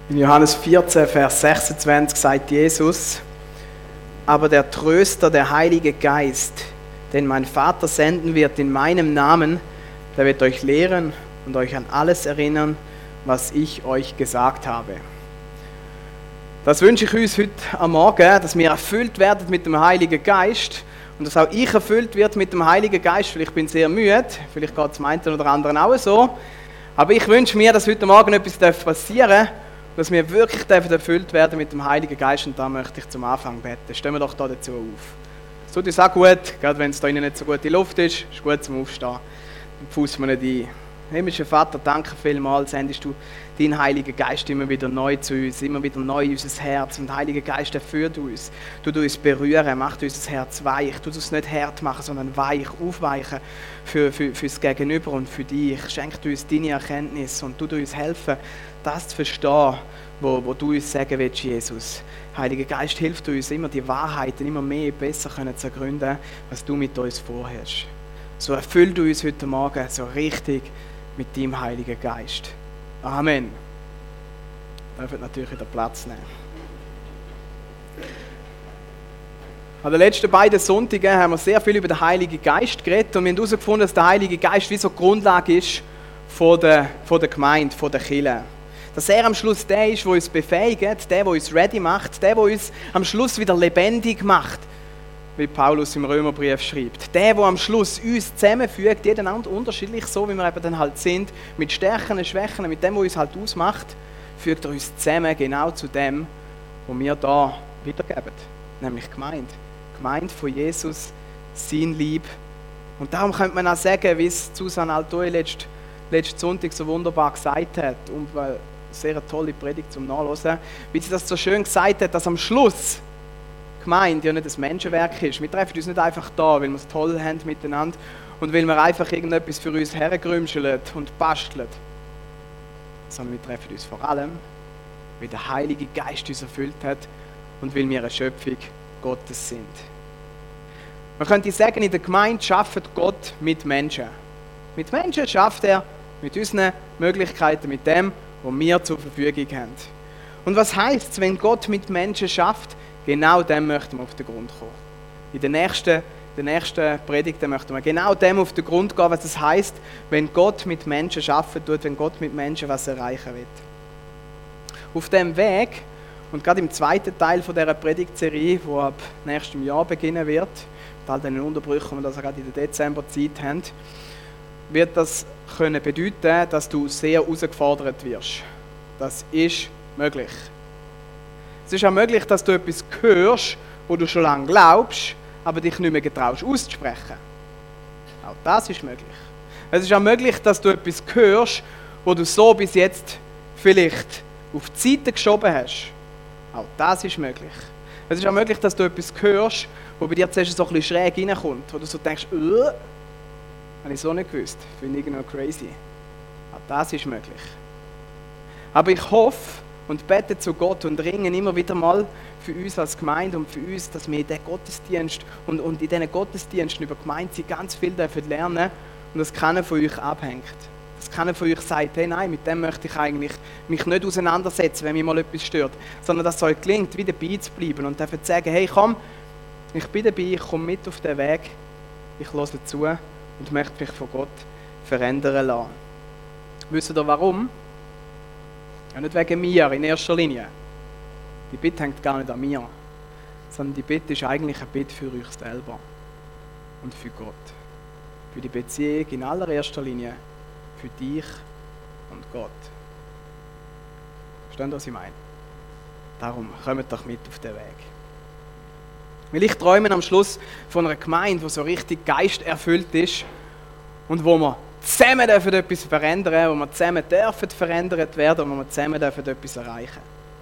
In Johannes 14, Vers 26 sagt Jesus: Aber der Tröster, der Heilige Geist, den mein Vater senden wird in meinem Namen, der wird euch lehren und euch an alles erinnern, was ich euch gesagt habe. Das wünsche ich uns heute am Morgen, dass wir erfüllt werden mit dem Heiligen Geist und dass auch ich erfüllt wird mit dem Heiligen Geist. Vielleicht bin ich sehr müde, vielleicht geht es dem einen oder anderen auch so. Aber ich wünsche mir, dass heute Morgen etwas passieren darf, dass wir wirklich erfüllt werden mit dem Heiligen Geist. Und da möchte ich zum Anfang beten. Stehen wir doch da dazu auf. Es tut uns auch gut, gerade wenn es da innen nicht so gute Luft ist gut zum Aufstehen. Dann pfussen wir nicht ein. Himmlischer Vater, danke vielmals, sendest du deinen Heiligen Geist immer wieder neu zu uns, immer wieder neu in unser Herz. Und Heiliger Geist, er führt uns, tut uns berühren, macht unser Herz weich, tut uns nicht hart machen, sondern weich, aufweichen fürs Gegenüber und für dich. Schenkt uns deine Erkenntnis und tut uns helfen, das zu verstehen, wo du uns sagen willst, Jesus. Heiliger Geist, hilft uns immer, die Wahrheiten immer mehr besser zu ergründen, was du mit uns vorhast. So erfüll du uns heute Morgen so richtig mit deinem Heiligen Geist. Amen. Ihr dürft natürlich wieder Platz nehmen. An den letzten beiden Sonntagen haben wir sehr viel über den Heiligen Geist geredet und wir haben herausgefunden, dass der Heilige Geist wie so die Grundlage ist von der Gemeinde, von der Kirche. Dass er am Schluss der ist, der uns befähigt, der, der uns ready macht, der uns am Schluss wieder lebendig macht, wie Paulus im Römerbrief schreibt. Der am Schluss uns zusammenfügt, jeden unterschiedlich, so wie wir eben dann halt sind, mit Stärken, Schwächen, mit dem, was uns halt ausmacht, fügt er uns zusammen genau zu dem, was wir da wiedergeben, nämlich Gemeinde. Gemeinde von Jesus, sein Lieb. Und darum könnte man auch sagen, wie es Susanne Altoy letzten Sonntag so wunderbar gesagt hat, und eine sehr tolle Predigt zum Nachhören, wie sie das so schön gesagt hat, dass am Schluss Gemeinde ja nicht ein Menschenwerk ist. Wir treffen uns nicht einfach da, weil wir es toll haben miteinander und weil wir einfach irgendetwas für uns hergrümscheln und basteln. Sondern wir treffen uns vor allem, weil der Heilige Geist uns erfüllt hat und weil wir eine Schöpfung Gottes sind. Man könnte sagen, in der Gemeinde arbeitet Gott mit Menschen. Mit Menschen schafft er mit unseren Möglichkeiten, mit dem, was wir zur Verfügung haben. Und was heisst es, wenn Gott mit Menschen schafft? Genau dem möchten wir auf den Grund kommen. In der nächsten Predigt möchten wir genau dem auf den Grund gehen, was es heisst, wenn Gott mit Menschen arbeiten tut, wenn Gott mit Menschen was erreichen will. Auf diesem Weg, und gerade im zweiten Teil von dieser Predigtserie, die ab nächstem Jahr beginnen wird, mit all den Unterbrüchen, die wir das gerade in der Dezemberzeit haben, wird das können bedeuten, dass du sehr herausgefordert wirst. Das ist möglich. Es ist auch möglich, dass du etwas hörst, wo du schon lange glaubst, aber dich nicht mehr getraust auszusprechen. Auch das ist möglich. Es ist auch möglich, dass du etwas hörst, wo du so bis jetzt vielleicht auf die Seite geschoben hast. Auch das ist möglich. Es ist auch möglich, dass du etwas hörst, wo bei dir zuerst so ein bisschen schräg reinkommt, wo du so denkst, habe ich so nicht gewusst, finde ich noch crazy. Auch das ist möglich. Aber ich hoffe und bete zu Gott und ringen immer wieder mal für uns als Gemeinde und für uns, dass wir in diesen Gottesdienst und in diesen Gottesdiensten über Gemeinde ganz viel lernen dürfen und dass keiner von euch abhängt. Dass keiner von euch sagt, hey nein, mit dem möchte ich eigentlich mich nicht auseinandersetzen, wenn mich mal etwas stört, sondern dass es euch gelingt, wieder dabei zu bleiben und dürfen sagen, hey komm, ich bin dabei, ich komme mit auf den Weg, ich höre zu und möchte mich von Gott verändern lassen. Wisst ihr warum? Ja, nicht wegen mir in erster Linie. Die Bitte hängt gar nicht an mir, sondern die Bitte ist eigentlich eine Bitte für euch selber und für Gott. Für die Beziehung in allererster Linie, für dich und Gott. Versteht ihr, was ich meine? Darum kommt doch mit auf den Weg. Weil ich träume am Schluss von einer Gemeinde, die so richtig geisterfüllt ist und wo wir zusammen dürfen etwas verändern, wo wir zusammen dürfen verändert werden und wo wir zusammen dürfen etwas erreichen.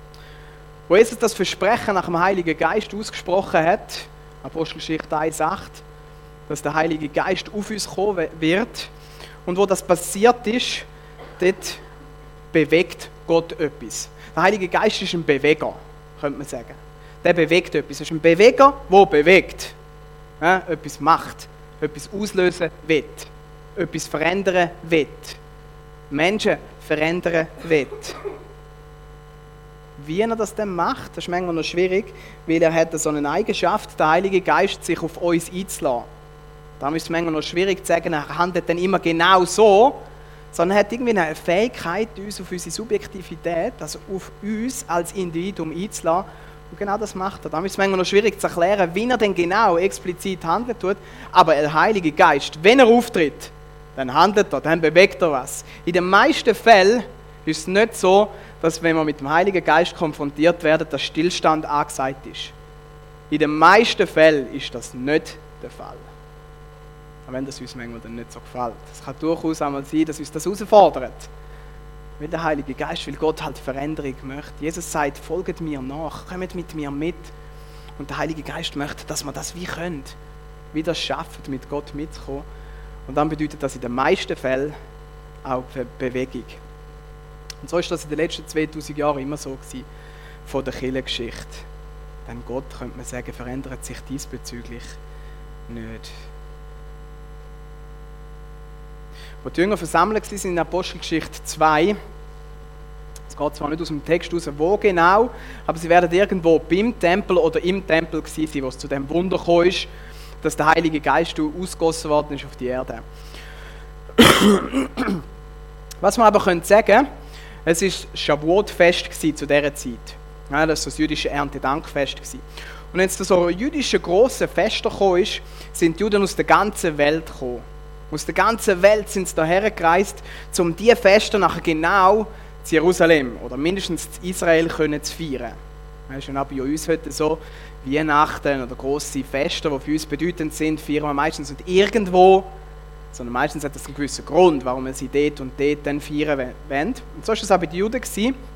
Wo Jesus das Versprechen nach dem Heiligen Geist ausgesprochen hat, Apostelgeschichte 1,8, dass der Heilige Geist auf uns kommen wird und wo das passiert ist, dort bewegt Gott etwas. Der Heilige Geist ist ein Beweger, könnte man sagen. Der bewegt etwas. Er ist ein Beweger, der bewegt. Ja, etwas macht, etwas auslösen will. Etwas verändern will. Menschen verändern will. Wie er das dann macht, das ist manchmal noch schwierig, weil er hat so eine Eigenschaft, der Heilige Geist, sich auf uns einzulassen. Darum ist es manchmal noch schwierig zu sagen, er handelt dann immer genau so, sondern er hat irgendwie eine Fähigkeit, uns auf unsere Subjektivität, also auf uns als Individuum einzulassen. Und genau das macht er. Darum ist es manchmal noch schwierig zu erklären, wie er denn genau explizit handeln tut. Aber der Heilige Geist, wenn er auftritt, dann handelt er, dann bewegt er was. In den meisten Fällen ist es nicht so, dass wenn wir mit dem Heiligen Geist konfrontiert werden, dass Stillstand angesagt ist. In den meisten Fällen ist das nicht der Fall. Auch wenn das uns manchmal dann nicht so gefällt. Es kann durchaus einmal sein, dass uns das herausfordert. Weil der Heilige Geist, weil Gott halt Veränderung möchte. Jesus sagt, folgt mir nach, kommt mit mir mit. Und der Heilige Geist möchte, dass wir das wie können. Wie das schaffen, mit Gott mitzukommen. Und dann bedeutet das in den meisten Fällen auch Bewegung. Und so ist das in den letzten 2000 Jahren immer so gewesen, von der Kirchengeschichte. Denn Gott, könnte man sagen, verändert sich diesbezüglich nicht. Als die Jünger versammelt waren in Apostelgeschichte 2, es geht zwar nicht aus dem Text raus, wo genau, aber sie werden irgendwo beim Tempel oder im Tempel gewesen sein, wo es zu dem Wunder gekommen ist, dass der Heilige Geist ausgegossen worden ist auf die Erde. Was wir aber sagen können, es war Shavuot-Fest zu dieser Zeit. Ja, das war das jüdische Erntedankfest. Und wenn es zu so jüdischen grossen Festen gekommen ist, sind die Juden aus der ganzen Welt gekommen. Aus der ganzen Welt sind sie hierher gereist, um diese Feste nachher genau zu Jerusalem oder mindestens zu Israel zu feiern. Das ist ja bei uns heute so, Weihnachten oder grosse Feste, die für uns bedeutend sind, feiern wir meistens nicht irgendwo, sondern meistens hat das einen gewissen Grund, warum wir sie dort und dort dann feiern wollen. Und so war es auch bei den Juden.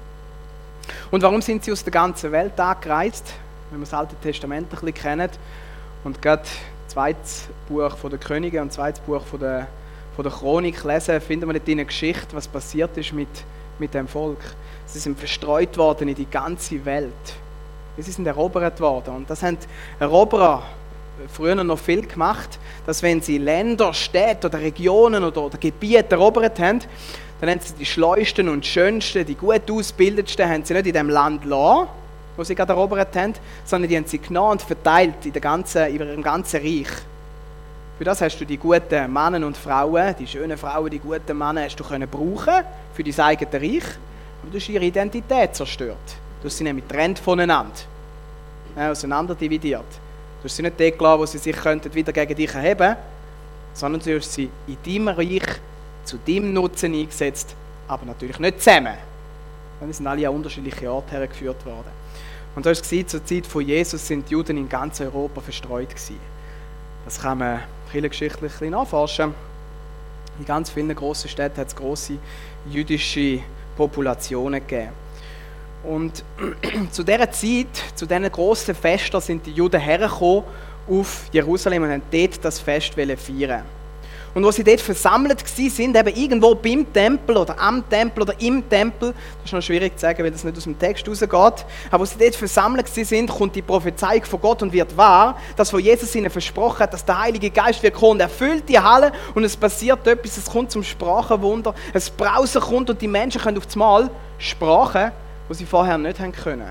Und warum sind sie aus der ganzen Welt angereist? Wenn wir das Alte Testament ein bisschen kennen und gerade das zweite Buch der Könige und das zweite Buch der Chronik lesen, finden wir dort in der Geschichte, was passiert ist mit dem Volk. Sie sind verstreut worden in die ganze Welt. Sie sind erobert worden. Und das haben Eroberer früher noch viel gemacht, dass wenn sie Länder, Städte oder Regionen oder Gebiete erobert haben, dann haben sie die schleusten und schönsten, die gut ausgebildetsten, haben sie nicht in dem Land gelassen, wo sie gerade erobert haben, sondern die haben sie genommen und verteilt in ihrem ganzen Reich. Für das hast du die guten Männer und Frauen, die schönen Frauen, die guten Männer, hast du können brauchen für dein eigenes Reich, aber du hast ihre Identität zerstört. Du hast sie nämlich getrennt voneinander, auseinander dividiert. Du hast sie nicht dort gelassen, wo sie sich wieder gegen dich erheben könnten, sondern du hast sie in deinem Reich zu deinem Nutzen eingesetzt, aber natürlich nicht zusammen. Dann sind alle an unterschiedliche Orte hergeführt worden. Und so war es zur Zeit von Jesus, sind die Juden in ganz Europa verstreut gewesen. Das kann man kirchengeschichtlich ein bisschen nachforschen. In ganz vielen grossen Städten hat es grosse jüdische Populationen gegeben. Und zu dieser Zeit, zu diesen grossen Festen, sind die Juden hergekommen auf Jerusalem und haben dort das Fest feiern. Und wo sie dort versammelt waren, eben irgendwo beim Tempel oder am Tempel oder im Tempel, das ist noch schwierig zu sagen, weil das nicht aus dem Text rausgeht, aber wo sie dort versammelt waren, kommt die Prophezeiung von Gott und wird wahr, dass wo Jesus ihnen versprochen hat, dass der Heilige Geist wird kommen und erfüllt die Halle und es passiert etwas, es kommt zum Sprachenwunder, ein Brausen kommt und die Menschen können auf das Mal Sprachen, die sie vorher nicht haben können.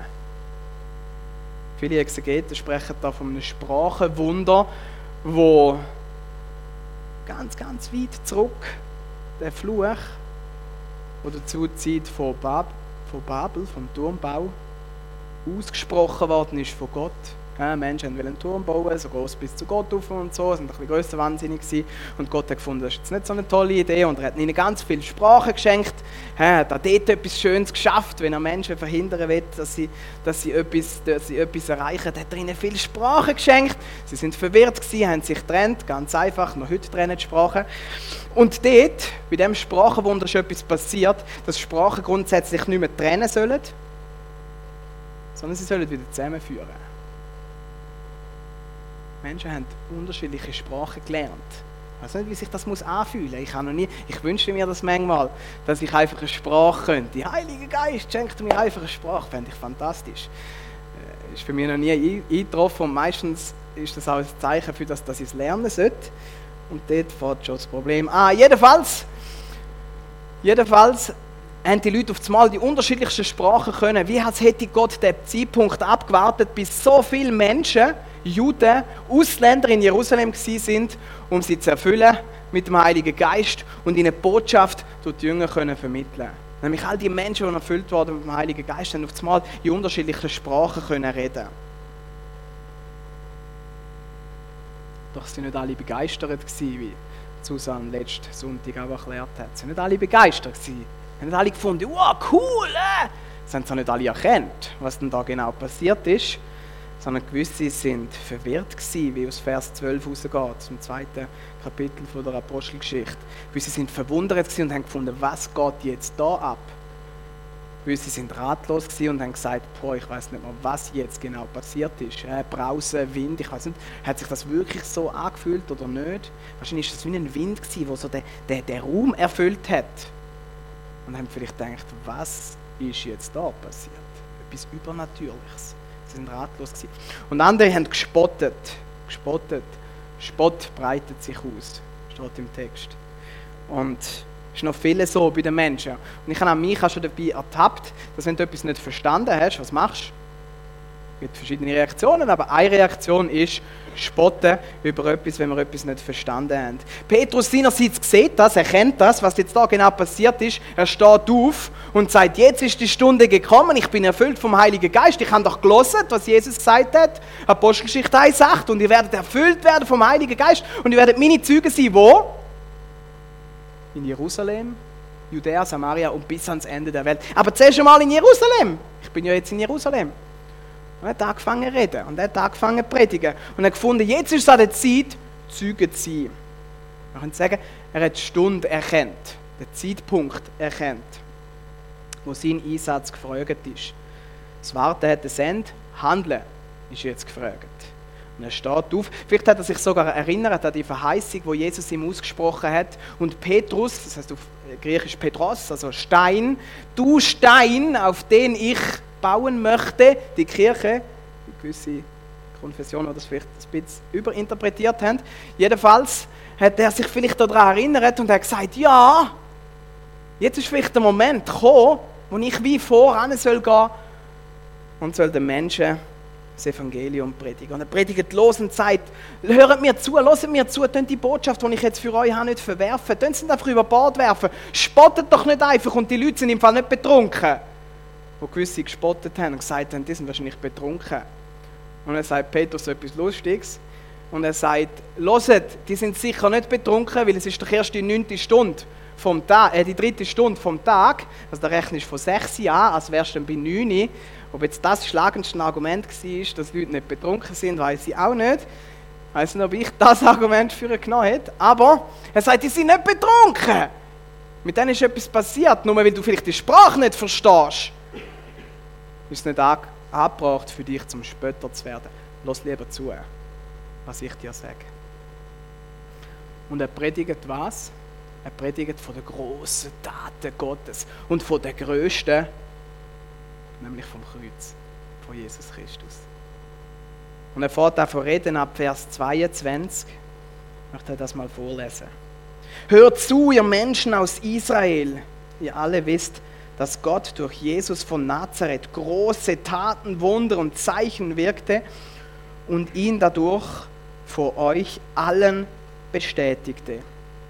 Viele Exegeten sprechen da von einem Sprachenwunder, wo ganz, ganz weit zurück, der Fluch, der dazu Zeit von Babel, vom Turmbau, ausgesprochen worden ist von Gott. Ja, Menschen wollten einen Turm bauen, so groß bis zu Gott rauf und so, sind ein bisschen grösser wahnsinnig gewesen. Und Gott hat gefunden, das ist jetzt nicht so eine tolle Idee und er hat ihnen ganz viele Sprachen geschenkt. Er hat auch dort etwas Schönes geschafft, wenn er Menschen verhindern will, dass sie etwas erreichen. Hat er ihnen viele Sprachen geschenkt. Sie sind verwirrt gewesen, haben sich getrennt, ganz einfach, noch heute trennen die Sprachen. Und dort, bei diesem Sprachenwunder ist etwas passiert, dass Sprachen grundsätzlich nicht mehr trennen sollen, sondern sie sollen wieder zusammenführen. Menschen haben unterschiedliche Sprachen gelernt. Ich weiß nicht, wie sich das anfühlen muss. Ich wünsche mir das manchmal, dass ich einfach eine Sprache könnte. Der Heilige Geist schenkt mir einfach eine Sprache. Fände ich fantastisch. Ist für mich noch nie eingetroffen und meistens ist das auch ein Zeichen für das, dass ich es lernen sollte. Und dort fängt schon das Problem an. Jedenfalls haben die Leute auf einmal die unterschiedlichsten Sprachen können, wie als hätte Gott den Zeitpunkt abgewartet, bis so viele Menschen, Juden, Ausländer in Jerusalem sind, um sie zu erfüllen mit dem Heiligen Geist und ihnen die Botschaft durch die Jünger können vermitteln. Nämlich all die Menschen, die erfüllt wurden mit dem Heiligen Geist, haben auf einmal in unterschiedlichen Sprachen können reden. Doch sie waren nicht alle begeistert, wie Susanne letzten Sonntag auch erklärt hat. Sie waren nicht alle begeistert. Sie haben nicht alle gefunden, wow, cool! Sie haben zwar nicht alle erkannt, was denn da genau passiert ist, sondern gewisse sind verwirrt gewesen, wie aus Vers 12 rausgeht, zum 2. Kapitel von der Apostelgeschichte. Gewisse sind verwundert gewesen und haben gefunden, was geht jetzt da ab? Gewisse sind ratlos gewesen und haben gesagt, boah, ich weiß nicht mal, was jetzt genau passiert ist. Brause, Wind, ich weiß nicht, hat sich das wirklich so angefühlt oder nicht? Wahrscheinlich war das wie ein Wind gewesen, der so den Raum erfüllt hat. Und haben vielleicht gedacht, was ist jetzt da passiert? Etwas Übernatürliches. Sie sind ratlos gewesen. Und andere haben gespottet. Spott breitet sich aus, steht im Text. Und es ist noch viele so bei den Menschen. Und ich habe auch mich auch schon dabei ertappt, dass wenn du etwas nicht verstanden hast, was machst du? Es gibt verschiedene Reaktionen, aber eine Reaktion ist Spotten über etwas, wenn wir etwas nicht verstanden haben. Petrus seinerseits sieht das, er kennt das, was jetzt da genau passiert ist. Er steht auf und sagt, jetzt ist die Stunde gekommen, ich bin erfüllt vom Heiligen Geist. Ich habe doch gelesen, was Jesus gesagt hat, Apostelgeschichte 1,8. Und ihr werdet erfüllt werden vom Heiligen Geist und ihr werdet meine Zeugen sein, wo? In Jerusalem, Judäa, Samaria und bis ans Ende der Welt. Aber zuerst einmal in Jerusalem. Ich bin ja jetzt in Jerusalem. Und er hat angefangen zu reden und er hat angefangen zu predigen. Und er hat gefunden, jetzt ist es an der Zeit, Zeuge zu sein. Man kann sagen, er hat die Stunde erkannt, den Zeitpunkt erkannt, wo sein Einsatz gefragt ist. Das Warten hat ein Ende, Handeln ist jetzt gefragt. Und er steht auf. Vielleicht hat er sich sogar erinnert an die Verheißung, die Jesus ihm ausgesprochen hat. Und Petrus, das heißt auf Griechisch Petros, also Stein, du Stein, auf den ich bauen möchte, die Kirche, die gewisse Konfessionen das vielleicht ein bisschen überinterpretiert haben. Jedenfalls hat er sich vielleicht daran erinnert und hat gesagt, ja, jetzt ist vielleicht der Moment gekommen, wo ich wie voran soll gehen und soll den Menschen das Evangelium predigen. Und er predigt los und sagt, hört mir zu, tönt die Botschaft, die ich jetzt für euch habe, nicht verwerfen, tönt sie nicht einfach über Bord werfen, spottet doch nicht einfach und die Leute sind im Fall nicht betrunken. Wo gewisse gespottet haben und gesagt haben, die sind wahrscheinlich betrunken. Und er sagt Petrus etwas Lustiges. Und er sagt, hört, die sind sicher nicht betrunken, weil es ist doch erst die 9. Stunde vom Tag, die 3. Stunde vom Tag. Also der Rechnen ist von 6 an, als wärst du dann bei 9. Ob jetzt das schlagendste Argument war, dass die Leute nicht betrunken sind, weiß ich auch nicht. Ich weiß nicht, ob ich das Argument für ihn genommen hätte. Aber er sagt, die sind nicht betrunken. Mit denen ist etwas passiert, nur weil du vielleicht die Sprache nicht verstehst. Ist es nicht angebracht für dich, zum Spötter zu werden. Lass lieber zu, was ich dir sage. Und er predigt was? Er predigt von den grossen Taten Gottes und von den grössten, nämlich vom Kreuz von Jesus Christus. Und er fährt davon reden ab Vers 22. Ich möchte das mal vorlesen. Hört zu, ihr Menschen aus Israel, ihr alle wisst, dass Gott durch Jesus von Nazareth große Taten, Wunder und Zeichen wirkte und ihn dadurch vor euch allen bestätigte.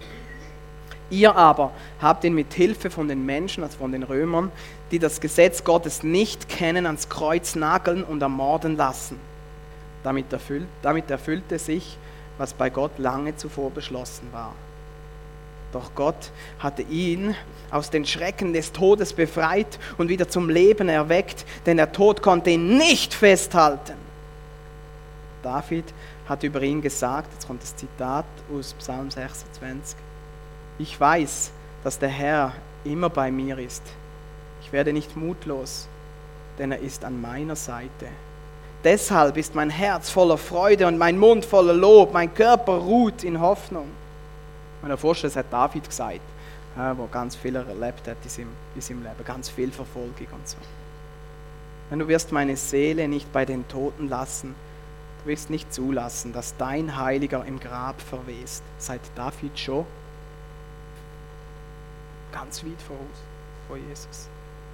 Ihr aber habt ihn mit Hilfe von den Menschen, also von den Römern, die das Gesetz Gottes nicht kennen, ans Kreuz nageln und ermorden lassen. Damit erfüllte sich, was bei Gott lange zuvor beschlossen war. Doch Gott hatte ihn aus den Schrecken des Todes befreit und wieder zum Leben erweckt, denn der Tod konnte ihn nicht festhalten. David hat über ihn gesagt, jetzt kommt das Zitat aus Psalm 26, ich weiß, dass der Herr immer bei mir ist. Ich werde nicht mutlos, denn er ist an meiner Seite. Deshalb ist mein Herz voller Freude und mein Mund voller Lob, mein Körper ruht in Hoffnung. Man kann vorstellen, das hat David gesagt, wo ganz viel erlebt hat in seinem Leben, ganz viel Verfolgung und so. Denn du wirst meine Seele nicht bei den Toten lassen, du wirst nicht zulassen, dass dein Heiliger im Grab verwest. Seit David schon ganz weit voraus. von Jesus.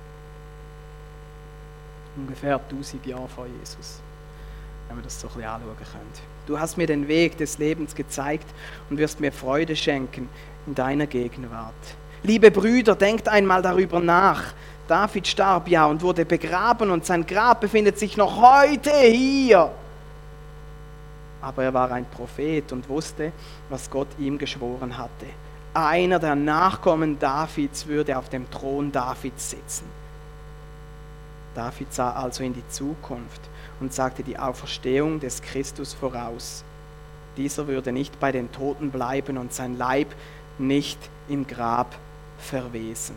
Ungefähr 1000 Jahre vor Jesus, wenn wir das so ein bisschen anschauen können. Du hast mir den Weg des Lebens gezeigt und wirst mir Freude schenken in deiner Gegenwart. Liebe Brüder, denkt einmal darüber nach. David starb ja und wurde begraben und sein Grab befindet sich noch heute hier. Aber er war ein Prophet und wusste, was Gott ihm geschworen hatte. Einer der Nachkommen Davids würde auf dem Thron Davids sitzen. David sah also in die Zukunft und sagte die Auferstehung des Christus voraus. Dieser würde nicht bei den Toten bleiben und sein Leib nicht im Grab verwesen.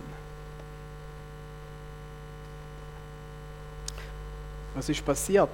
Was ist passiert?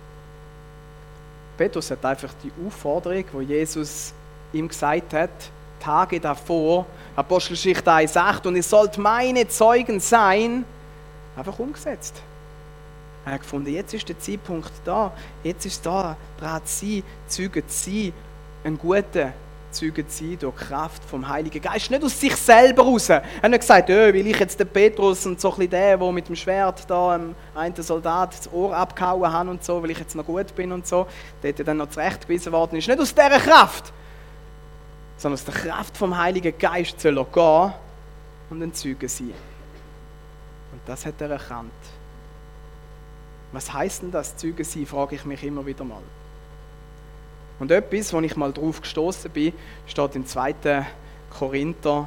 Petrus hat einfach die Aufforderung, die Jesus ihm gesagt hat, Tage davor, Apostelgeschichte 1,8, und ihr sollt meine Zeugen sein, einfach umgesetzt. Er hat gefunden, jetzt ist der Zeitpunkt da, jetzt ist da dran zu sein, Zeuge zu sein, ein guter Zeuge zu sein durch die Kraft vom Heiligen Geist, nicht aus sich selber raus. Er hat nicht gesagt, weil ich jetzt den Petrus und so ein bisschen der mit dem Schwert da einen Soldat das Ohr abgehauen habe und so, weil ich jetzt noch gut bin und so, der dann noch zurechtgewiesen worden ist. Nicht aus dieser Kraft, sondern aus der Kraft vom Heiligen Geist soll er gehen und ein Zeuge sein. Und das hat er erkannt. Was heisst denn das, Zeuge sein, frage ich mich immer wieder mal. Und etwas, wo ich mal drauf gestoßen bin, steht in 2. Korinther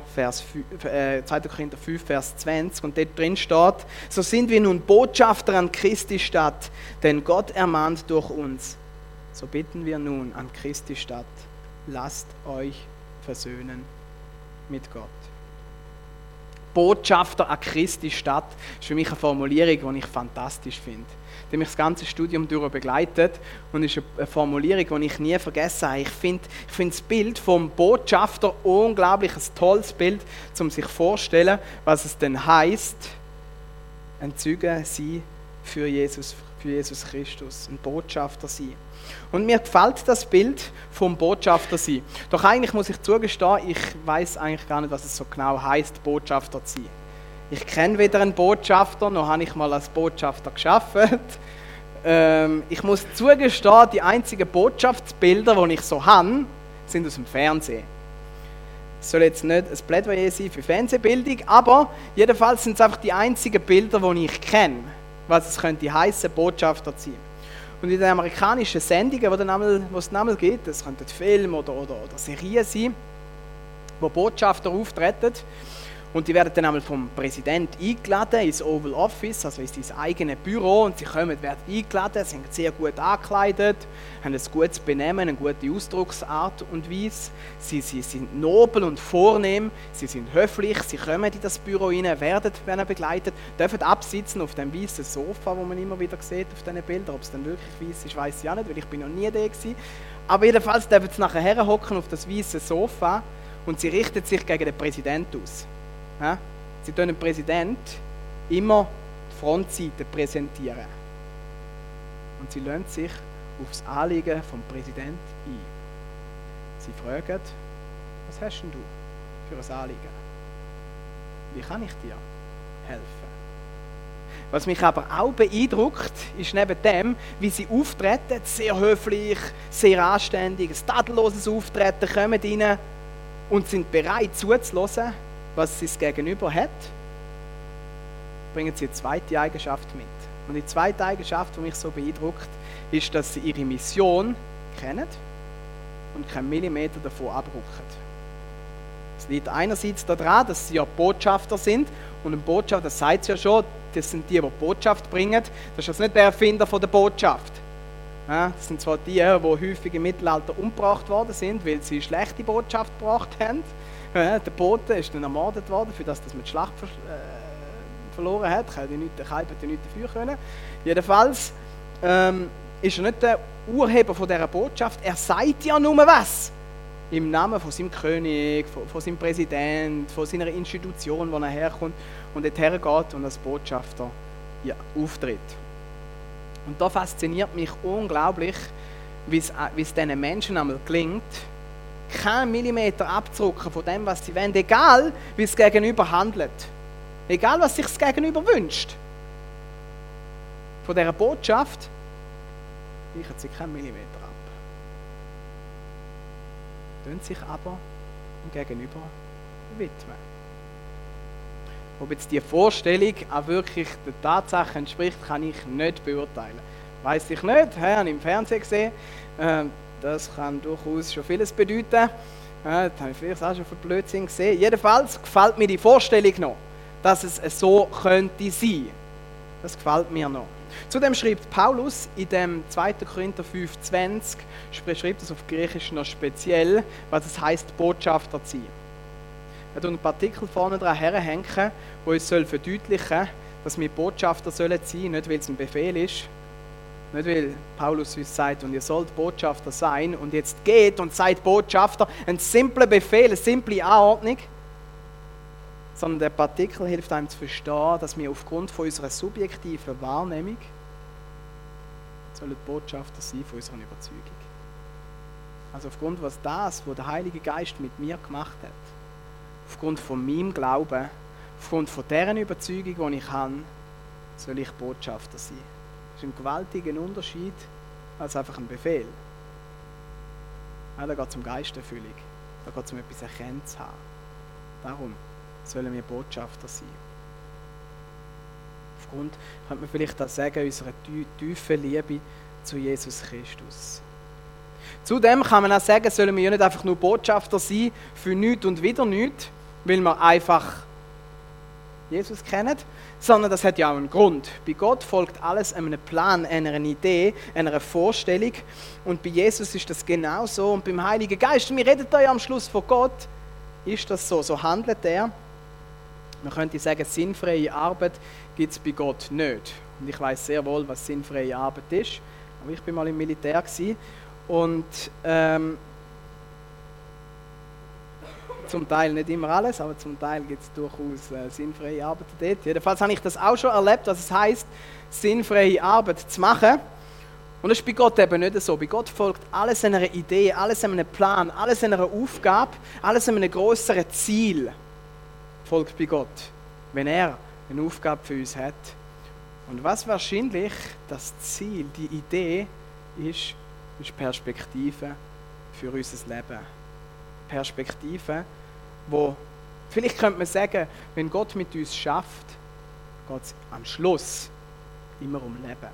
5, Vers 20. Und dort drin steht, so sind wir nun Botschafter an Christi Stadt, denn Gott ermahnt durch uns. So bitten wir nun an Christi Stadt, lasst euch versöhnen mit Gott. Botschafter an Christi Stadt ist für mich eine Formulierung, die ich fantastisch finde. Die mich das ganze Studium durch begleitet und ist eine Formulierung, die ich nie vergessen habe. Ich finde das Bild vom Botschafter unglaublich ein tolles Bild, um sich vorzustellen, was es denn heisst, ein Zeuge sein für Jesus Christus, ein Botschafter sein. Und mir gefällt das Bild vom Botschafter sein. Doch eigentlich muss ich zugestehen, ich weiß eigentlich gar nicht, was es so genau heisst, Botschafter zu sein. Ich kenne weder einen Botschafter, noch habe ich mal als Botschafter gearbeitet. Ich muss zugestehen, die einzigen Botschaftsbilder, die ich so habe, sind aus dem Fernsehen. Es soll jetzt nicht ein Plädoyer sein für Fernsehbildung, aber jedenfalls sind es einfach die einzigen Bilder, die ich kenne, was es könnte heissen, Botschafter zu sein. Und in den amerikanischen Sendungen, wo es einmal gibt, das könnten Filme oder Serien sein, wo Botschafter auftreten. Und die werden dann einmal vom Präsidenten eingeladen ins Oval Office, also in sein eigenes Büro. Und sie werden eingeladen, sind sehr gut angekleidet, haben ein gutes Benehmen, eine gute Ausdrucksart und Weise. Sie sind nobel und vornehm, sie sind höflich, sie kommen in das Büro rein, werden begleitet, dürfen absitzen auf dem weißen Sofa, das man immer wieder sieht auf diesen Bildern. Ob es dann wirklich weiss ist, weiss ich auch nicht, weil ich bin noch nie da gewesen. Aber jedenfalls dürfen sie nachher herhocken auf das weiße Sofa und sie richten sich gegen den Präsidenten aus. Ja? Sie tun dem Präsident immer die Frontseite präsentieren. Und sie lassen sich auf das Anliegen vom Präsidenten ein. Sie fragen, was hast denn du für ein Anliegen? Wie kann ich dir helfen? Was mich aber auch beeindruckt, ist neben dem, wie sie auftreten, sehr höflich, sehr anständig, ein tadelloses Auftreten, kommen rein und sind bereit zuzuhören, was sie das Gegenüber hat, bringen sie eine zweite Eigenschaft mit. Und die zweite Eigenschaft, die mich so beeindruckt, ist, dass sie ihre Mission kennen und keinen Millimeter davon abrücken. Es liegt einerseits daran, dass sie ja Botschafter sind und ein Botschafter, das sagt es ja schon, das sind die Botschaft bringen. Das ist also nicht der Erfinder von der Botschaft. Ja, das sind zwar die häufig im Mittelalter umgebracht worden sind, weil sie schlechte Botschaft gebracht haben. Der Bote ist dann ermordet worden, für das man die Schlacht verloren hat. Der Kalb hätte nichts dafür können. Jedenfalls ist er nicht der Urheber von dieser Botschaft. Er sagt ja nur was. Im Namen von seinem König, von seinem Präsident, von seiner Institution, wo er herkommt und dort hergeht und als Botschafter auftritt. Und da fasziniert mich unglaublich, wie es diesen Menschen einmal gelingt, keinen Millimeter abzurücken von dem, was sie wollen, egal wie es Gegenüber handelt. Egal, was sich das Gegenüber wünscht. Von dieser Botschaft weichen sie keinen Millimeter ab. Tun sich aber dem Gegenüber widmen. Ob jetzt die Vorstellung auch wirklich der Tatsache entspricht, kann ich nicht beurteilen. Weiss ich nicht, habe ich im Fernsehen gesehen. Das kann durchaus schon vieles bedeuten. Das habe ich vielleicht auch schon für Blödsinn gesehen. Jedenfalls gefällt mir die Vorstellung noch, dass es so könnte sein. Das gefällt mir noch. Zudem schreibt Paulus in dem 2. Korinther 5,20, schreibt es auf Griechisch noch speziell, was es heisst, Botschafter zu sein. Er hat einen Partikel vorne dran herhängen, wo uns verdeutlichen soll, dass wir Botschafter sein sollen, nicht weil es ein Befehl ist, nicht weil Paulus uns sagt, und ihr sollt Botschafter sein, und jetzt geht und seid Botschafter, ein simpler Befehl, eine simple Anordnung, sondern der Partikel hilft einem zu verstehen, dass wir aufgrund von unserer subjektiven Wahrnehmung sollen Botschafter sein von unserer Überzeugung. Also aufgrund was der Heilige Geist mit mir gemacht hat, aufgrund von meinem Glauben, aufgrund von deren Überzeugung, die ich habe, soll ich Botschafter sein. Das ist ein gewaltiger Unterschied als einfach ein Befehl. Ja, da geht es um Geisterfüllung, da geht es um etwas erkannt zu haben. Darum sollen wir Botschafter sein. Aufgrund, könnte man vielleicht auch sagen, unserer tiefen Liebe zu Jesus Christus. Zudem kann man auch sagen, sollen wir ja nicht einfach nur Botschafter sein für nichts und wieder nichts, weil wir einfach Jesus kennen, sondern das hat ja auch einen Grund. Bei Gott folgt alles einem Plan, einer Idee, einer Vorstellung, und bei Jesus ist das genauso, und beim Heiligen Geist, wir reden da ja am Schluss von Gott, ist das so, so handelt er. Man könnte sagen, sinnfreie Arbeit gibt es bei Gott nicht. Und ich weiß sehr wohl, was sinnfreie Arbeit ist. Aber ich bin mal im Militär gewesen, und zum Teil nicht immer alles, aber zum Teil gibt es durchaus sinnfreie Arbeit dort. Jedenfalls habe ich das auch schon erlebt, was es heisst, sinnfreie Arbeit zu machen. Und das ist bei Gott eben nicht so. Bei Gott folgt alles einer Idee, alles einem Plan, alles einer Aufgabe, alles einem grösseren Ziel folgt bei Gott, wenn er eine Aufgabe für uns hat. Und was wahrscheinlich das Ziel, die Idee ist Perspektive für unser Leben. Perspektive, wo, vielleicht könnte man sagen, wenn Gott mit uns schafft, geht es am Schluss immer um Leben.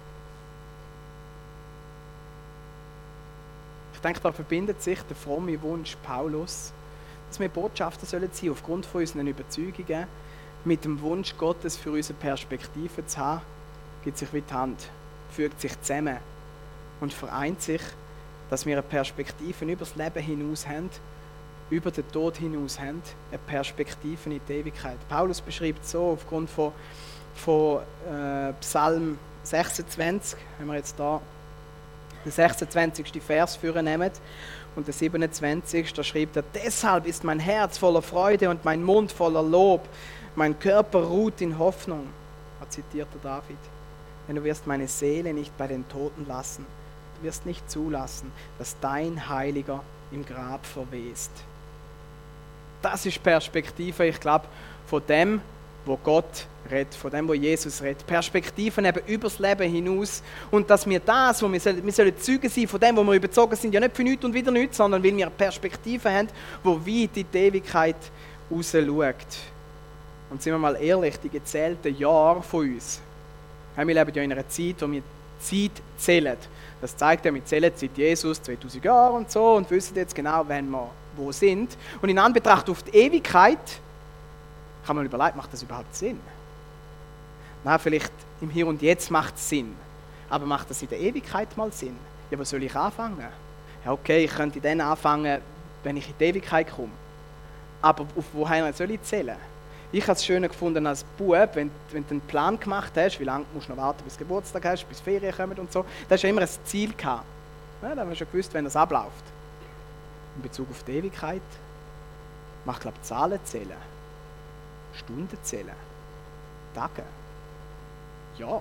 Ich denke, da verbindet sich der fromme Wunsch Paulus, dass wir Botschafter sollen sein, aufgrund von unseren Überzeugungen, mit dem Wunsch Gottes für unsere Perspektive zu haben, gibt sich wie die Hand, fügt sich zusammen und vereint sich, dass wir eine Perspektive über das Leben hinaus haben, über den Tod hinaus haben, eine Perspektive in die Ewigkeit. Paulus beschreibt so, aufgrund von Psalm 26, wenn wir jetzt da den 26. Vers nehmen und den 27. Da schreibt er: Deshalb ist mein Herz voller Freude und mein Mund voller Lob, mein Körper ruht in Hoffnung. Da zitiert der David: Denn du wirst meine Seele nicht bei den Toten lassen, du wirst nicht zulassen, dass dein Heiliger im Grab verwest. Das ist Perspektive, ich glaube, von dem, wo Gott redet, von dem, wo Jesus redet. Perspektiven eben übers Leben hinaus. Und dass wir das, wo wir sollen Zeugen sein von dem, wo wir überzogen sind, ja nicht für nichts und wieder nichts, sondern weil wir Perspektiven haben, wo weit in die Ewigkeit raus schaut. Und sind wir mal ehrlich, die gezählten Jahre von uns, wir leben ja in einer Zeit, wo wir Zeit zählen. Das zeigt ja, wir zählen seit Jesus 2000 Jahre und so und wissen jetzt genau, wann wir wo sind. Und in Anbetracht auf die Ewigkeit kann man überlegen, macht das überhaupt Sinn? Na, vielleicht im Hier und Jetzt macht es Sinn. Aber macht das in der Ewigkeit mal Sinn? Ja, wo soll ich anfangen? Ja, okay, ich könnte dann anfangen, wenn ich in die Ewigkeit komme. Aber auf wohin soll ich zählen? Ich habe es schöner gefunden als Bub, wenn du einen Plan gemacht hast, wie lange musst du noch warten, bis du Geburtstag hast, bis Ferien kommen und so. Da hast du ja immer ein Ziel gehabt. Ja, da haben wir schon gewusst, wenn das abläuft. In Bezug auf die Ewigkeit macht, glaube ich, Zahlen zählen, Stunden zählen, Tage, Jahr,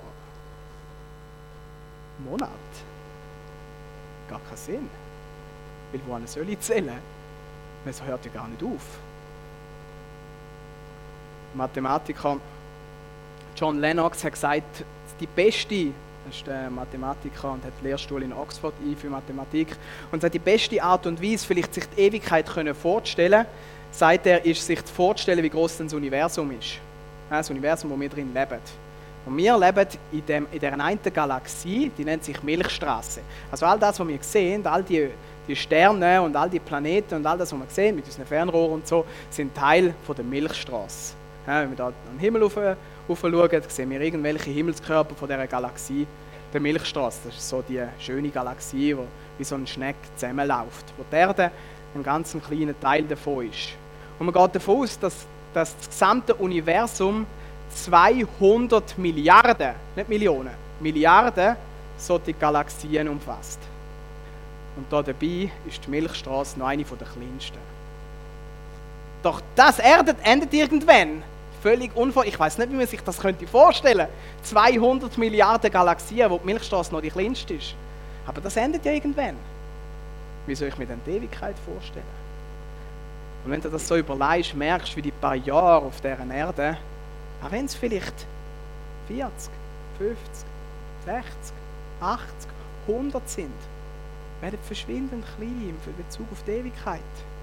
Monat. Gar keinen Sinn. Weil wohin soll ich zählen? Es hört ja gar nicht auf. Mathematiker John Lennox hat gesagt, die beste, das ist der Mathematiker und hat den Lehrstuhl in Oxford für Mathematik, und sagt, die beste Art und Weise, vielleicht sich die Ewigkeit vorzustellen, sagt er, ist sich vorzustellen, wie groß das Universum ist. Das Universum, wo wir drin leben. Und wir leben in dieser einen Galaxie, die nennt sich Milchstraße. Also all das, was wir sehen, all die Sterne und all die Planeten und all das, was wir sehen, mit unseren Fernrohren und so, sind Teil von der Milchstraße. Wenn wir da am Himmel schauen, sehen wir irgendwelche Himmelskörper von dieser Galaxie, der Milchstraße. Das ist so die schöne Galaxie, die wie so ein Schneck zusammenläuft, wo die Erde ein ganz kleiner Teil davon ist. Und man geht davon aus, dass das gesamte Universum 200 Milliarden, nicht Millionen, Milliarden solche Galaxien umfasst. Und da dabei ist die Milchstraße noch eine der kleinsten. Doch das endet irgendwann. Völlig ich weiß nicht, wie man sich das vorstellen könnte. 200 Milliarden Galaxien, wo die Milchstraße noch die kleinste ist. Aber das endet ja irgendwann. Wie soll ich mir denn die Ewigkeit vorstellen? Und wenn du das so überlegst, merkst du, wie die paar Jahre auf dieser Erde, auch wenn es vielleicht 40, 50, 60, 80, 100 sind, werden verschwindend klein in Bezug auf die Ewigkeit.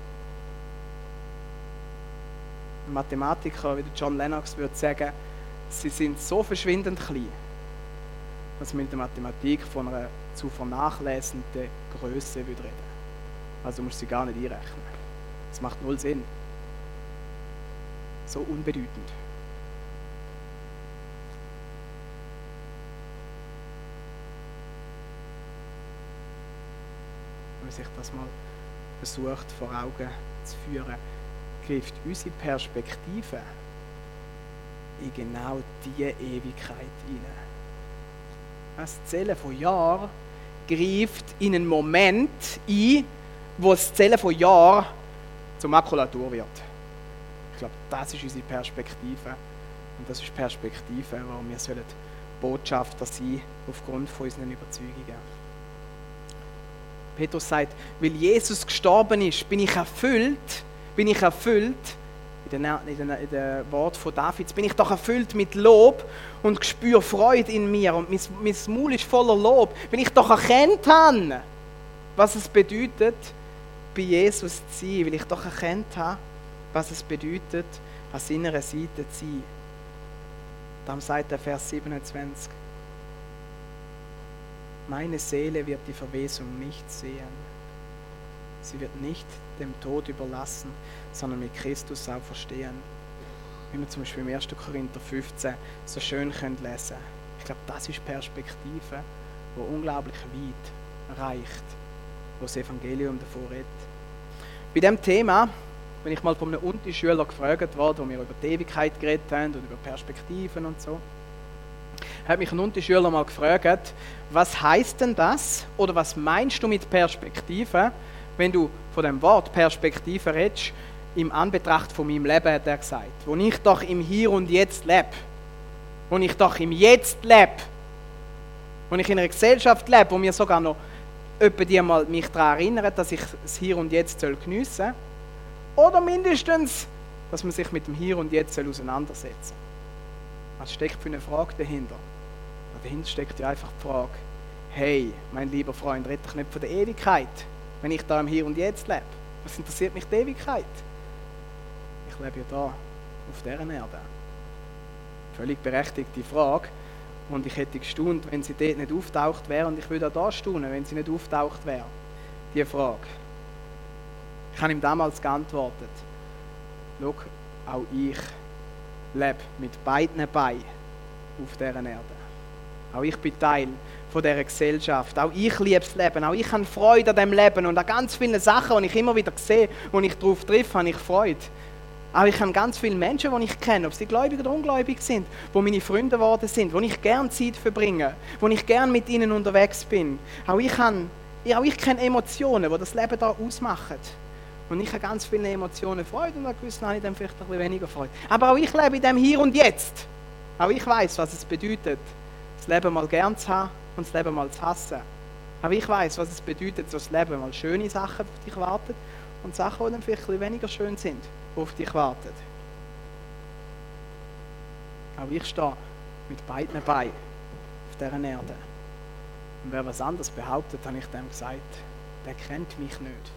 Ein Mathematiker wie John Lennox würde sagen, sie sind so verschwindend klein, dass man in der Mathematik von einer zu vernachlässigenden Größe reden. Also musst du sie gar nicht einrechnen. Das macht null Sinn. So unbedeutend. Wenn man sich das mal versucht vor Augen zu führen, greift unsere Perspektive in genau diese Ewigkeit hinein. Das Zählen von Jahren greift in einen Moment ein, wo das Zählen von Jahren zur Makulatur wird. Ich glaube, das ist unsere Perspektive. Und das ist die Perspektive, wo wir sollen Botschafter sein aufgrund von unseren Überzeugungen. Petrus sagt, weil Jesus gestorben ist, bin ich erfüllt, in den Wort von Davids, bin ich doch erfüllt mit Lob und spüre Freude in mir und mein Maul ist voller Lob, wenn ich doch erkannt habe, was es bedeutet, bei Jesus zu sein, weil ich doch erkannt habe, was es bedeutet, an seiner Seite zu sein. Darum sagt der Vers 27, meine Seele wird die Verwesung nicht sehen. Sie wird nicht dem Tod überlassen, sondern mit Christus auch verstehen. Wie wir zum Beispiel im 1. Korinther 15 so schön lesen können. Ich glaube, das ist Perspektive, die unglaublich weit reicht, wo das Evangelium davon redet. Bei diesem Thema bin ich mal von einem Unti-Schüler gefragt worden, wo wir über die Ewigkeit geredet haben und über Perspektiven und so. Hat mich ein Unti-Schüler mal gefragt, was heißt denn das oder was meinst du mit Perspektive, wenn du von dem Wort Perspektive redest, im Anbetracht von meinem Leben, hat er gesagt. Wo ich doch im Hier und Jetzt lebe. Wo ich doch im Jetzt lebe. Wo ich in einer Gesellschaft lebe, wo mir sogar noch jemand mal mich daran erinnert, dass ich das Hier und Jetzt geniessen soll. Oder mindestens, dass man sich mit dem Hier und Jetzt auseinandersetzen soll. Was steckt für eine Frage dahinter? Dahinter steckt ja einfach die Frage, hey, mein lieber Freund, red doch nicht von der Ewigkeit, wenn ich da im Hier und Jetzt lebe. Was interessiert mich die Ewigkeit? Ich lebe ja da, auf dieser Erde. Völlig berechtigte Frage. Und ich hätte gestaunt, wenn sie dort nicht auftaucht wäre. Und ich würde auch da staunen, wenn sie nicht auftaucht wäre. Diese Frage. Ich habe ihm damals geantwortet, schau, auch ich lebe mit beiden Beinen auf dieser Erde. Auch ich bin Teil von dieser Gesellschaft. Auch ich liebe das Leben. Auch ich habe Freude an diesem Leben. Und an ganz vielen Sachen, die ich immer wieder sehe, wo ich darauf treffe, habe ich Freude. Auch ich habe ganz viele Menschen, die ich kenne, ob sie gläubig oder ungläubig sind, die meine Freunde geworden sind, wo ich gerne Zeit verbringe, wo ich gerne mit ihnen unterwegs bin. Auch ich kenne Emotionen, die das Leben da ausmachen. Und ich habe ganz viele Emotionen Freude und an gewissen habe ich dann vielleicht ein bisschen weniger Freude. Aber auch ich lebe in dem Hier und Jetzt. Auch ich weiß, was es bedeutet, das Leben mal gern zu haben und das Leben mal zu hassen. Aber ich weiß, was es bedeutet, dass das Leben mal schöne Sachen auf dich wartet und Sachen, die dann vielleicht ein bisschen weniger schön sind, die auf dich warten. Auch ich stehe mit beiden Beinen auf dieser Erde. Und wer was anderes behauptet, habe ich dem gesagt, der kennt mich nicht.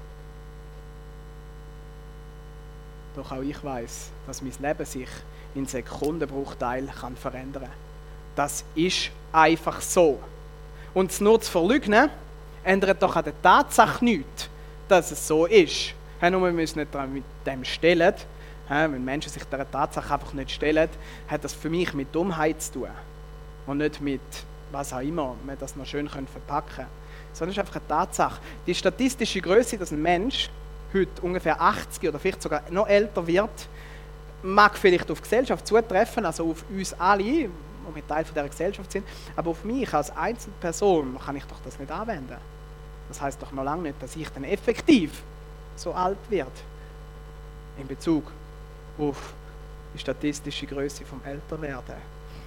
Doch auch ich weiß, dass mein Leben sich in Sekundenbruchteilen verändern kann. Das ist einfach so. Und es nur zu verleugnen, ändert doch an der Tatsache nichts, dass es so ist. Nur wir müssen nicht mit dem stellen. Wenn Menschen sich dieser Tatsache einfach nicht stellen, hat das für mich mit Dummheit zu tun. Und nicht mit was auch immer, wir das noch schön verpacken können. Sondern es ist einfach eine Tatsache. Die statistische Größe, dass ein Mensch heute ungefähr 80 oder vielleicht sogar noch älter wird, mag vielleicht auf die Gesellschaft zutreffen, also auf uns alle, die wir Teil von dieser Gesellschaft sind, aber auf mich als Einzelperson kann ich doch das nicht anwenden. Das heisst doch noch lange nicht, dass ich dann effektiv so alt werde in Bezug auf die statistische Größe vom Älterwerden.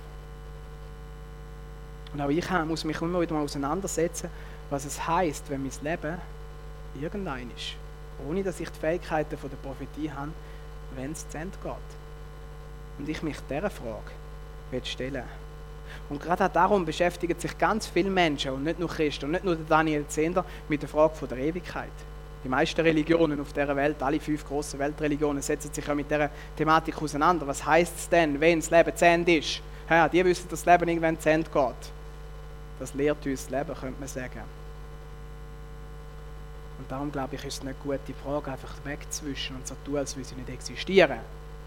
Und auch ich muss mich immer wieder mal auseinandersetzen, was es heisst, wenn mein Leben irgendein ist, ohne dass ich die Fähigkeiten von der Prophetie habe, wenn es zu Ende geht. Und ich mich dieser Frage stellen. Und gerade auch darum beschäftigen sich ganz viele Menschen, und nicht nur Christen, und nicht nur Daniel Zehnder, mit der Frage von der Ewigkeit. Die meisten Religionen auf dieser Welt, alle 5 grossen Weltreligionen, setzen sich ja mit dieser Thematik auseinander. Was heisst es denn, wenn das Leben zu Ende ist? Ja, die wissen, dass das Leben irgendwann zu Ende geht. Das lehrt uns das Leben, könnte man sagen. Und darum glaube ich, ist es nicht gut, die Frage einfach wegzuwischen und so tun, als würde sie nicht existieren.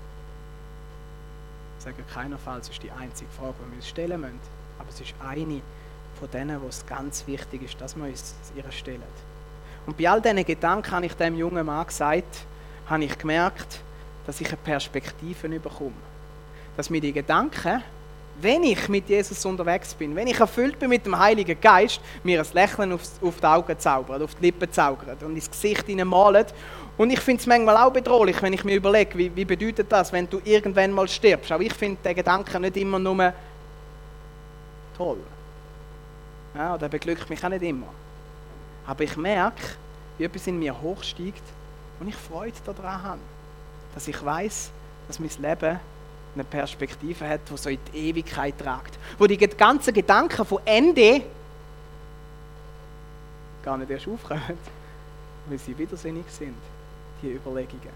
Ich sage keinerfalls, es ist die einzige Frage, die wir uns stellen müssen. Aber es ist eine von denen, wo es ganz wichtig ist, dass wir uns ihr stellen. Und bei all diesen Gedanken, habe ich dem jungen Mann gesagt, habe ich gemerkt, dass ich eine Perspektive bekomme. Dass mir die Gedanken, wenn ich mit Jesus unterwegs bin, wenn ich erfüllt bin mit dem Heiligen Geist, mir ein Lächeln auf die Augen zaubert, auf die Lippen zaubert und ins Gesicht hineinmalt. Und ich finde es manchmal auch bedrohlich, wenn ich mir überlege, wie bedeutet das, wenn du irgendwann mal stirbst. Auch ich finde den Gedanken nicht immer nur toll. Ja, der beglückt mich auch nicht immer. Aber ich merke, wie etwas in mir hochsteigt und ich Freude daran habe. Dass ich weiss, dass mein Leben eine Perspektive hat, die so in die Ewigkeit tragt. Wo die ganzen Gedanken von Ende gar nicht erst aufkommen, weil sie widersinnig sind, die Überlegungen.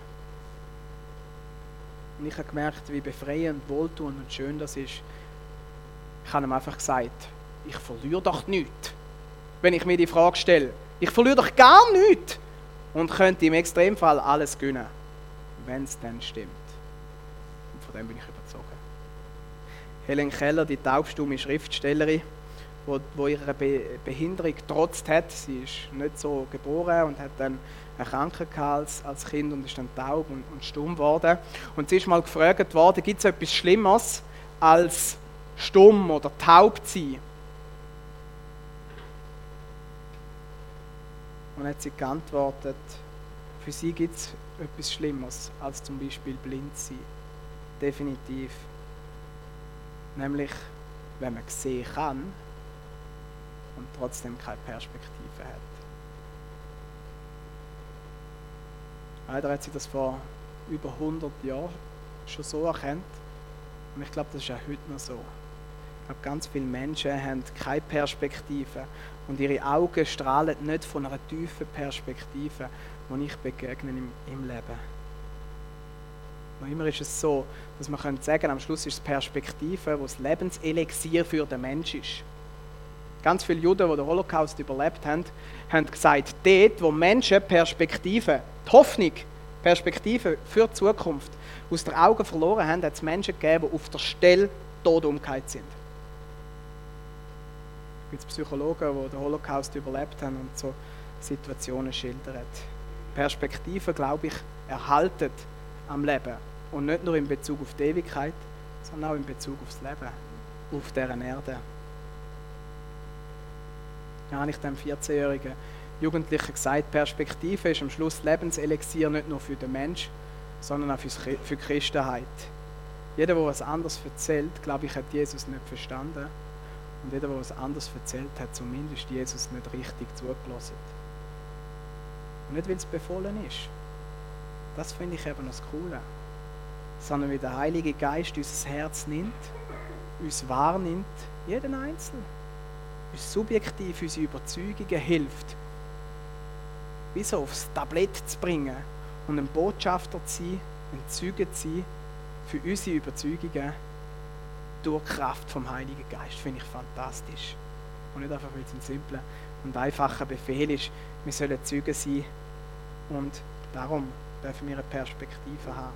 Und ich habe gemerkt, wie befreiend, wohltuend und schön das ist. Ich habe ihm einfach gesagt, ich verliere doch nichts, wenn ich mir die Frage stelle. Ich verliere doch gar nichts und könnte im Extremfall alles gewinnen, wenn es dann stimmt. Und von dem bin ich überzeugt. Helen Keller, die taubstumme Schriftstellerin, die ihrer Behinderung getrotzt hat. Sie ist nicht so geboren und hat dann eine Krankheit als Kind und ist dann taub und stumm geworden. Und sie ist mal gefragt worden, gibt es etwas Schlimmeres als stumm oder taub zu sein? Und hat sie geantwortet, für sie gibt es etwas Schlimmeres als zum Beispiel blind sein. Definitiv. Nämlich, wenn man sehen kann und trotzdem keine Perspektive hat. Leider hat sie das vor über 100 Jahren schon so erkannt. Und ich glaube, das ist auch heute noch so. Ich glaube, ganz viele Menschen haben keine Perspektive und ihre Augen strahlen nicht von einer tiefen Perspektive, die ich begegne im Leben. Noch immer ist es so, dass man sagen könnte, am Schluss ist es Perspektive, die das Lebenselixier für den Menschen ist. Ganz viele Juden, die den Holocaust überlebt haben, haben gesagt, dort, wo Menschen Perspektive, die Hoffnung, Perspektive für die Zukunft aus den Augen verloren haben, hat es Menschen gegeben, die auf der Stelle tot umgekehrt sind. Es gibt Psychologen, die den Holocaust überlebt haben und so Situationen schildern. Perspektive, glaube ich, erhalten am Leben. Und nicht nur in Bezug auf die Ewigkeit, sondern auch in Bezug auf das Leben auf dieser Erde. Ja, habe ich dem 14-jährigen Jugendlichen gesagt, Perspektive ist am Schluss Lebenselixier nicht nur für den Menschen, sondern auch für die Christenheit. Jeder, der was anderes erzählt, glaube ich, hat Jesus nicht verstanden. Und jeder, der was anderes erzählt, hat zumindest Jesus nicht richtig zugelassen. Und nicht, weil es befohlen ist. Das finde ich eben das Coole. sondern wie der Heilige Geist unser Herz nimmt, uns wahrnimmt, jeden Einzelnen, uns subjektiv unsere Überzeugungen hilft, bis aufs Tablett zu bringen und ein Botschafter zu sein, ein Zeuge zu sein für unsere Überzeugungen durch die Kraft vom Heiligen Geist. Finde ich fantastisch. Und nicht einfach, weil es ein simpler und einfacher Befehl ist, wir sollen Zeugen sein und darum dürfen wir eine Perspektive haben.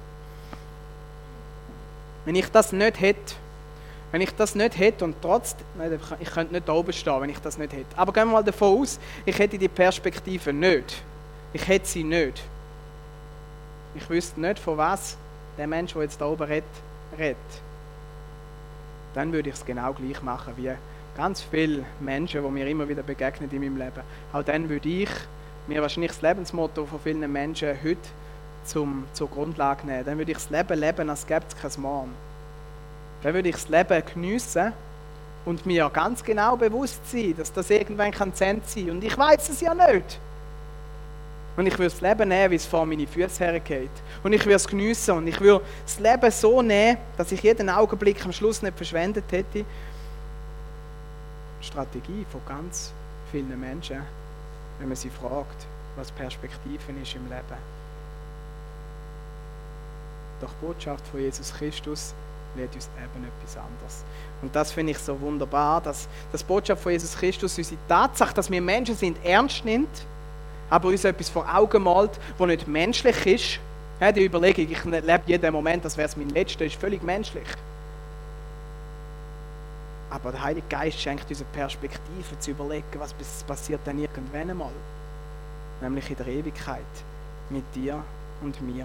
Wenn ich das nicht hätte und trotzdem, nein, ich könnte nicht da oben stehen, wenn ich das nicht hätte. Aber gehen wir mal davon aus, ich hätte die Perspektive nicht. Ich hätte sie nicht. Ich wüsste nicht, von was der Mensch, der jetzt da oben redet. Dann würde ich es genau gleich machen wie ganz viele Menschen, die mir immer wieder begegnen in meinem Leben. Auch dann würde ich mir wahrscheinlich das Lebensmotto von vielen Menschen heute zur Grundlage nehmen. Dann würde ich das Leben leben, als gäbe es kein Morgen. Dann würde ich das Leben geniessen und mir ganz genau bewusst sein, dass das irgendwann ein Ende sein kann. Und ich weiß es ja nicht. Und ich würde das Leben nehmen, wie es vor meine Füße hergeht. Und ich würde es geniessen und ich würde das Leben so nehmen, dass ich jeden Augenblick am Schluss nicht verschwendet hätte. Die Strategie von ganz vielen Menschen, wenn man sie fragt, was Perspektiven ist im Leben. Doch die Botschaft von Jesus Christus lehrt uns eben etwas anderes. Und das finde ich so wunderbar, dass die Botschaft von Jesus Christus unsere Tatsache, dass wir Menschen sind, ernst nimmt, aber uns etwas vor Augen malt, das nicht menschlich ist. Ja, die Überlegung, ich lebe jeden Moment, das wäre es mein letzter, ist völlig menschlich. Aber der Heilige Geist schenkt uns eine Perspektive, zu überlegen, was passiert dann irgendwann einmal. Nämlich in der Ewigkeit mit dir und mir.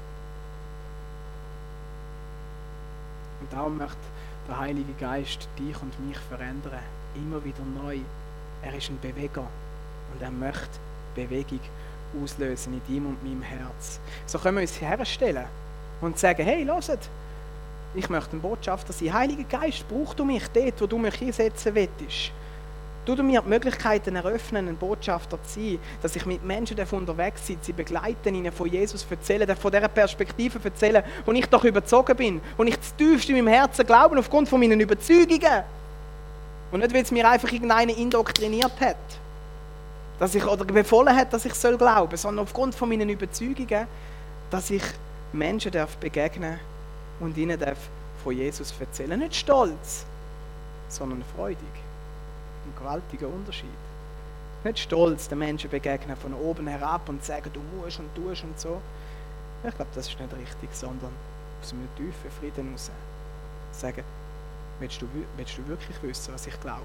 Und darum möchte der Heilige Geist dich und mich verändern. Immer wieder neu. Er ist ein Beweger und er möchte Bewegung auslösen in deinem und meinem Herz. So können wir uns herstellen und sagen, hey, hört, ich möchte ein Botschafter sein. Heiliger Geist, brauch du mich dort, wo du mich einsetzen willst. Du mir die Möglichkeiten eröffnen, ein Botschafter zu sein, dass ich mit Menschen unterwegs bin, sie begleiten, ihnen von Jesus erzählen, von dieser Perspektive erzählen, wo ich doch überzogen bin, wo ich das tiefste in meinem Herzen glaube, aufgrund von meinen Überzeugungen. Und nicht, weil es mir einfach irgendeiner indoktriniert hat, oder befohlen hat, dass ich glauben soll, sondern aufgrund von meinen Überzeugungen, dass ich Menschen begegnen darf und ihnen von Jesus erzählen. Nicht stolz, sondern freudig. Ein gewaltiger Unterschied. Nicht stolz den Menschen begegnen von oben herab und sagen, du musst und tust und so. Ich glaube, das ist nicht richtig, sondern aus einem tiefen Frieden heraus sagen, willst du wirklich wissen, was ich glaube?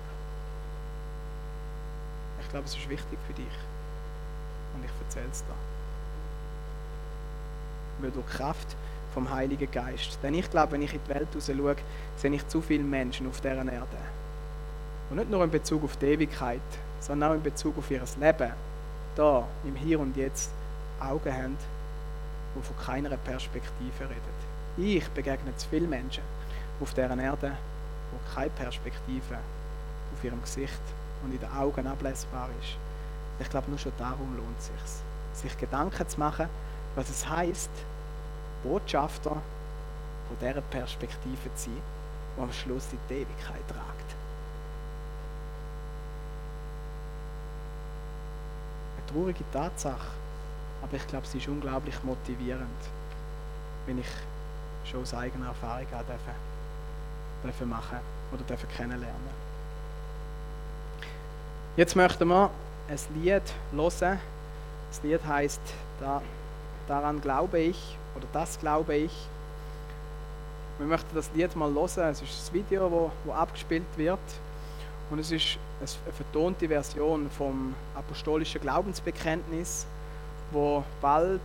Ich glaube, es ist wichtig für dich. Und ich erzähle es dir. Weil durch die Kraft vom Heiligen Geist. Denn ich glaube, wenn ich in die Welt raus schaue, sehe ich zu viele Menschen auf dieser Erde. Und nicht nur in Bezug auf die Ewigkeit, sondern auch in Bezug auf ihr Leben, da, im Hier und Jetzt, Augen haben, die von keiner Perspektive reden. Ich begegne zu vielen Menschen auf dieser Erde, die keine Perspektive auf ihrem Gesicht und in den Augen ablesbar ist. Ich glaube, nur schon darum lohnt es sich Gedanken zu machen, was es heisst, Botschafter von dieser Perspektive zu sein, die am Schluss in die Ewigkeit tragt. Eine traurige Tatsache, aber ich glaube, sie ist unglaublich motivierend, wenn ich schon aus eigener Erfahrung auch dürfen machen oder dürfen kennenlernen. Jetzt möchten wir ein Lied hören. Das Lied heisst Daran glaube ich, oder das glaube ich. Wir möchten das Lied mal hören. Es ist ein Video, das abgespielt wird. Und es ist eine vertonte Version vom apostolischen Glaubensbekenntnis, wo bald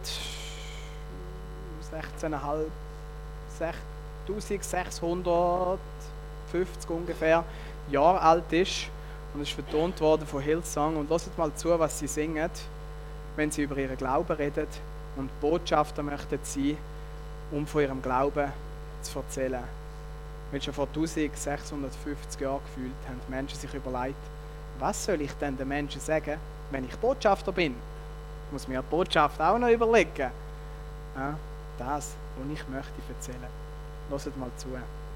1650 ungefähr Jahre alt ist. Und es ist vertont worden von Hillsong. Und hört mal zu, was sie singen, wenn sie über ihren Glauben reden und Botschafter möchten sein, um von ihrem Glauben zu erzählen. Weil schon vor 1650 Jahren gefühlt haben die Menschen sich überlegt, was soll ich denn den Menschen sagen, wenn ich Botschafter bin? Ich muss mir die Botschaft auch noch überlegen. Ja, das, was ich möchte erzählen. Hört mal zu.